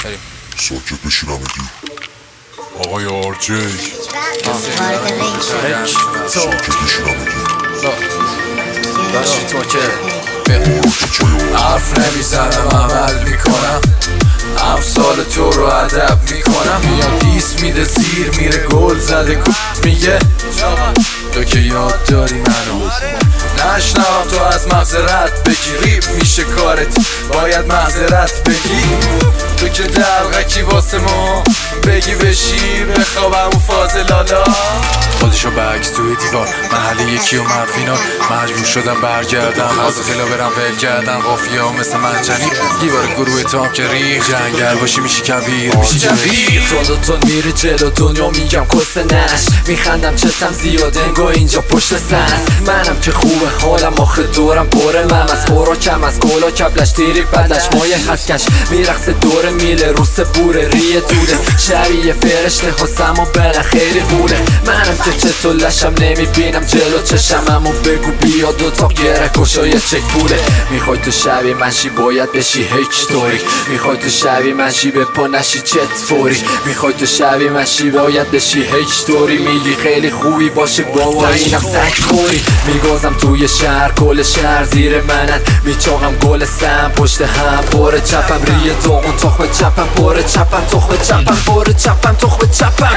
ساکت بشین همگی. آقای آرجک ساکت بشین همگی. داشتی تو که حرف نمیزنم عمل میکنم، امثال تو رو ادب میکنم. میاد دیس میده زیر میره گل زده میگه تو که یاد داری منو نشنوم تو از معذرت بگی، ریپ میشه کارت باید معذرت بگی. تو که دلغکی واسه ما بگی بشیر بخوابم و فاضلالا خودشو بکس توی دیوار محل یکی و من فینال مجبور شدم برگردم از خلا برم ول کردن قافیه ها مثل منجنی دیوار گروه تام که ریخ جنگل باشی میشی کبیر میشی جبیر تو میری جلو دنیا میگم کس نش میخندم چتم زیاد انگا اینجا پشت سنس منم که خوبه حالم آخه دورم پره من از خوراکم از گلا کبلش تیری بدلش مایه هستکش میرقص دور میله روس بوره ریه دوده شبیه فرشته حسم و بله خیلی بوله منم سکه تو لشم نمیبینم جلو چشم امو بگو بیا دوتا گره کشای چک پوله میخوای تو شبیه منشی باید بشی هکتوریک میخوای تو شبیه منشی به پا نشی چطوری میخوای تو شبیه منشی باید بشی هکتوری میگی خیلی خوبی باشه بابا اینم سک خوری میگازم توی شهر کل شهر زیر منن میچاقم گل سم پشت هم باره چپم ریه داغون تخم چپم باره چپم تخم چپم باره چپم تخم چپم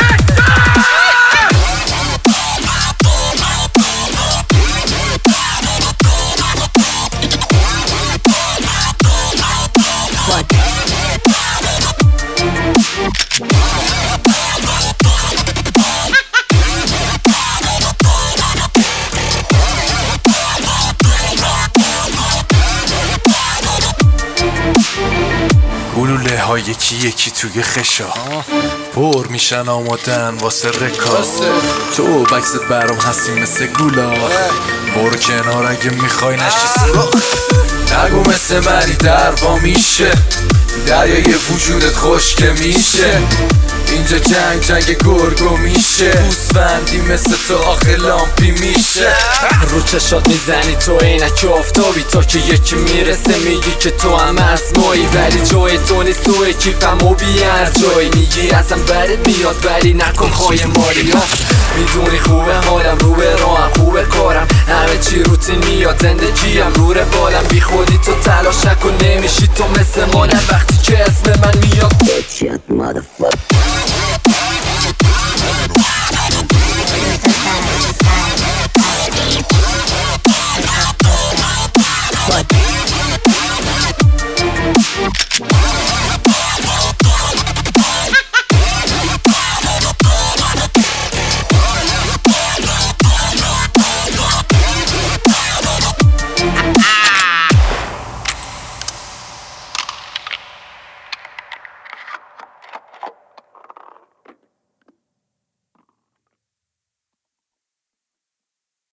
گلوله ها یکی یکی توی خشا پر میشن آمادن واسه رکا تو بکست برام هستی مثل گولا برو کنار اگه میخوای نشی سراخ نگو مثل مری دروا میشه دریای وجودت خشک میشه اینجا جنگ گرگو میشه گوسفندی مثل تو آخه لامپی میشه رو چشات میزنی تو عینک آفتابی تا که یکی میرسه میگی که تو هم از مایی ولی جای تو نیست تو اکیپم و بیار جایی میگی ازم برد میاد ولی نکن خواهی مالی میدونی خوبه حالم رو به راهم خوبه کارم همه چی روتین میاد زندگیم رو روالم بی خودی تو تلاش نکن نمیشی تو مثل مادر وقتی که اسم من میاد